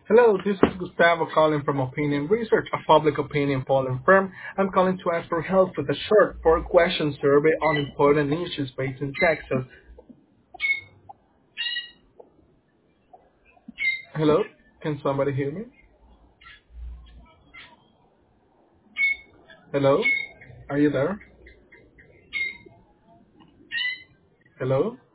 Hello, this is Gustavo calling from Opinion Research, a public opinion polling firm. I'm calling to ask for help with a short four-question survey on important issues based in Texas. Hello, can somebody hear me? Hello, are you there? Hello?